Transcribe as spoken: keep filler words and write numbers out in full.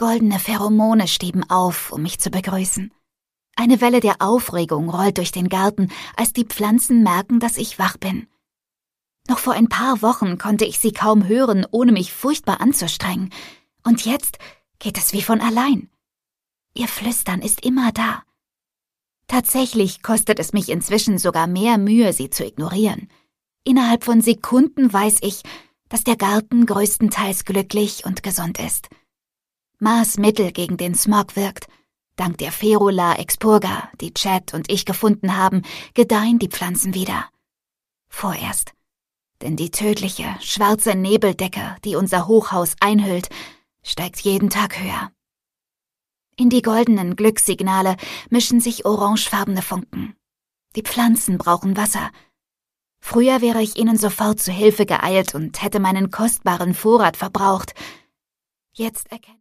Goldene Pheromone stieben auf, um mich zu begrüßen. Eine Welle der Aufregung rollt durch den Garten, als die Pflanzen merken, dass ich wach bin. Noch vor ein paar Wochen konnte ich sie kaum hören, ohne mich furchtbar anzustrengen. Und jetzt geht es wie von allein. Ihr Flüstern ist immer da. Tatsächlich kostet es mich inzwischen sogar mehr Mühe, sie zu ignorieren. Innerhalb von Sekunden weiß ich, dass der Garten größtenteils glücklich und gesund ist. Mars Mittel gegen den Smog wirkt. Dank der Ferula expurga, die Chad und ich gefunden haben, gedeihen die Pflanzen wieder. Vorerst. Denn die tödliche, schwarze Nebeldecke, die unser Hochhaus einhüllt, steigt jeden Tag höher. In die goldenen Glückssignale mischen sich orangefarbene Funken. Die Pflanzen brauchen Wasser. Früher wäre ich ihnen sofort zu Hilfe geeilt und hätte meinen kostbaren Vorrat verbraucht. Jetzt erkenne